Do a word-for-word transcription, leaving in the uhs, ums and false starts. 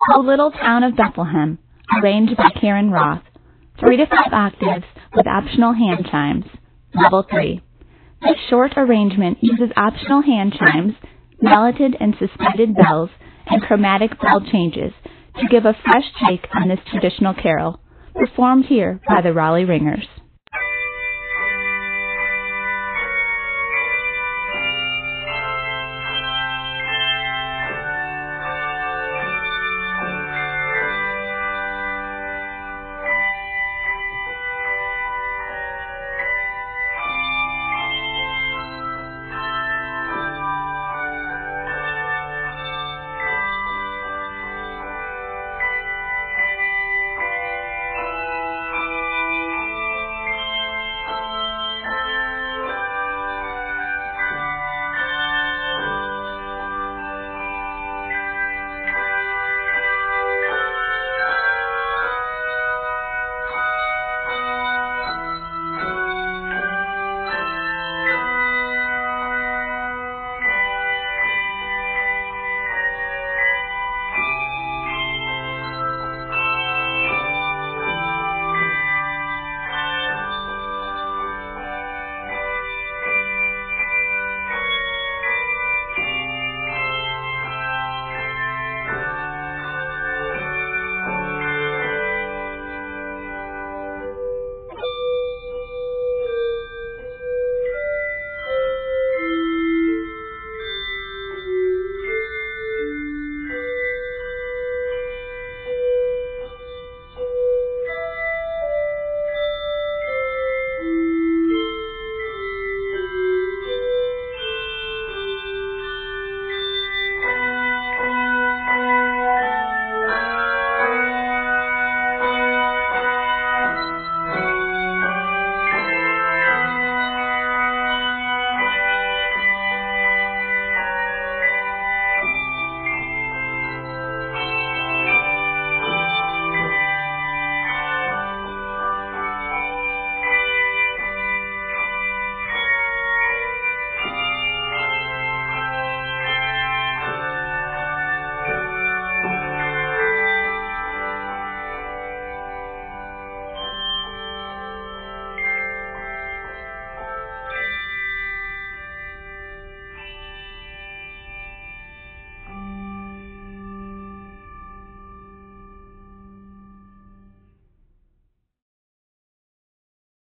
O Little Town of Bethlehem, arranged by Karen Roth, three to five octaves with optional hand chimes, level three. This short arrangement uses optional hand chimes, melted and suspended bells, and chromatic bell changes to give a fresh take on this traditional carol, performed here by the Raleigh Ringers.